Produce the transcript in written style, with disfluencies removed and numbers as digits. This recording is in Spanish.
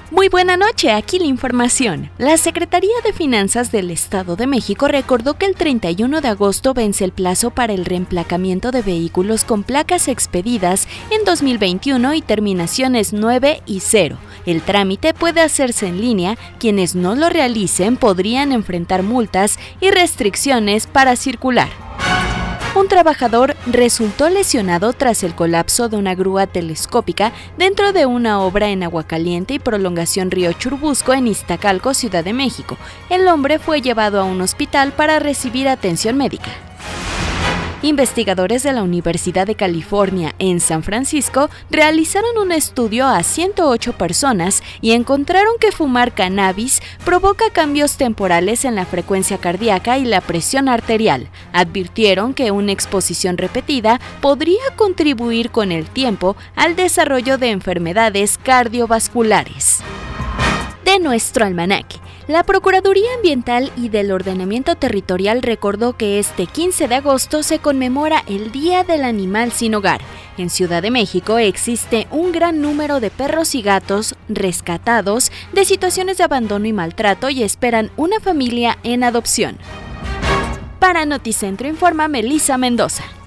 Muy buena noche, aquí la información. La Secretaría de Finanzas del Estado de México recordó que el 31 de agosto vence el plazo para el reemplacamiento de vehículos con placas expedidas en 2021 y terminaciones 9 y 0. El trámite puede hacerse en línea, quienes no lo realicen podrían enfrentar multas y restricciones para circular. Un trabajador resultó lesionado tras el colapso de una grúa telescópica dentro de una obra en Aguacaliente y Prolongación Río Churubusco en Iztacalco, Ciudad de México. El hombre fue llevado a un hospital para recibir atención médica. Investigadores de la Universidad de California en San Francisco realizaron un estudio a 108 personas y encontraron que fumar cannabis provoca cambios temporales en la frecuencia cardíaca y la presión arterial. Advirtieron que una exposición repetida podría contribuir con el tiempo al desarrollo de enfermedades cardiovasculares. De nuestro almanaque. La Procuraduría Ambiental y del Ordenamiento Territorial recordó que este 15 de agosto se conmemora el Día del Animal Sin Hogar. En Ciudad de México existe un gran número de perros y gatos rescatados de situaciones de abandono y maltrato y esperan una familia en adopción. Para Noticentro informa Melissa Mendoza.